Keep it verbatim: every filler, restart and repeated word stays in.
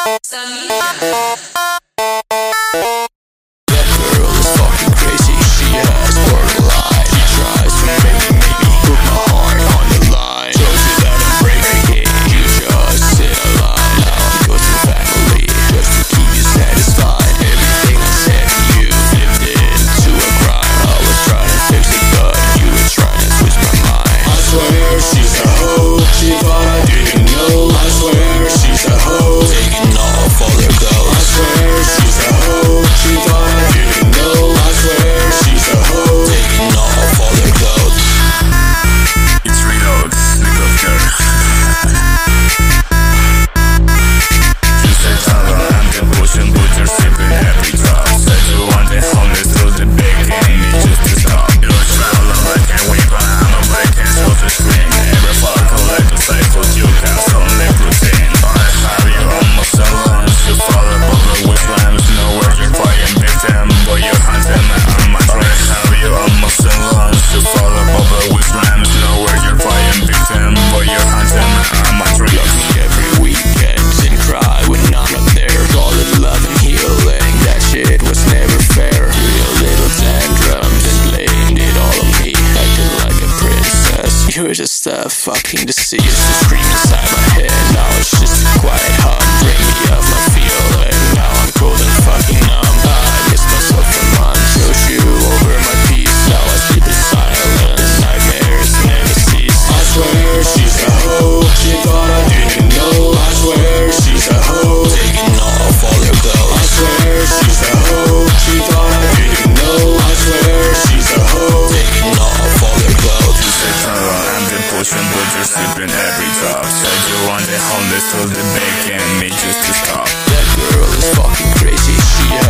girl is fucking crazy, she has borderline. She tries to make me, make me put my heart on the line. Shows you that I'm breaking it, you just sit alone. Now I'm go to family, just to keep you satisfied. Everything I said to you flipped it into a crime. I was trying to fix it, but you were trying to twist my mind. I swear she's a hoe, she thought I didn't know. I swear she's a hoe, Taking off all her clothes. I swear she's a hoe, she thought I didn't know. I swear she's a hoe. Taking off all her clothes. It's reload, the glove girl. You said hello, I'm the pushing, but you're sipping every drop. Said you want it homeless through the big game, it's just to stop. You're a traveler like a weapon, I'm a break and so to scream. Every fuck collect the cycles, you cast only routine. I have you almost alone, you fall above the wastelands. Nowhere you're flying victim, boy you're hunting me on my train. I have you almost alone, you fall above the wastelands. Nowhere you're flying victim, boy you're hunting me on my train. Love me every weekend and cry when I'm not there. Call it love and healing, that shit was never fair. Do your little tantrums and blamed it all on me. Acting like a princess, you were just a fucking disease. To scream inside my head, now it's just a quiet hum. Bring me off my feeling, now I'm cold and fucking numb. I miss myself for months, chose you over my peace. Now I sleep in silence, nightmares never cease. I swear she's a hoe, she thought I didn't know. I swear she's a hoe, Taking off all her I clothes. swear she's a hoe, she thought I didn't know. I swear she's a hoe. Taking off all her clothes. You said hello, I'm the pushing, but you're sipping every drop. Said you want it homeless through the big game, me just to stop. That girl is fucking crazy, she